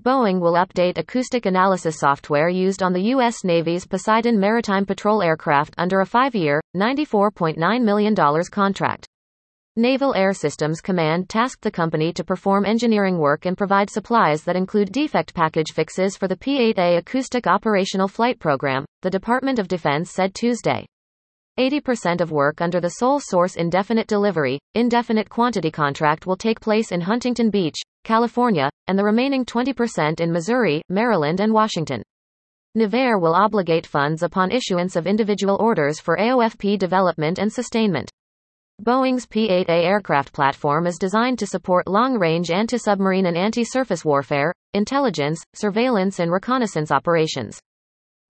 Boeing will update acoustic analysis software used on the U.S. Navy's Poseidon maritime patrol aircraft under a 5-year, $94.9 million contract. Naval Air Systems Command tasked the company to perform engineering work and provide supplies that include defect package fixes for the P-8A Acoustic Operational Flight Program, the Department of Defense said Tuesday. 80% of work under the sole source indefinite delivery, indefinite quantity contract will take place in Huntington Beach, California, and the remaining 20% in Missouri, Maryland and Washington. Navarre will obligate funds upon issuance of individual orders for AOFP development and sustainment. Boeing's P-8A aircraft platform is designed to support long-range anti-submarine and anti-surface warfare, intelligence, surveillance and reconnaissance operations.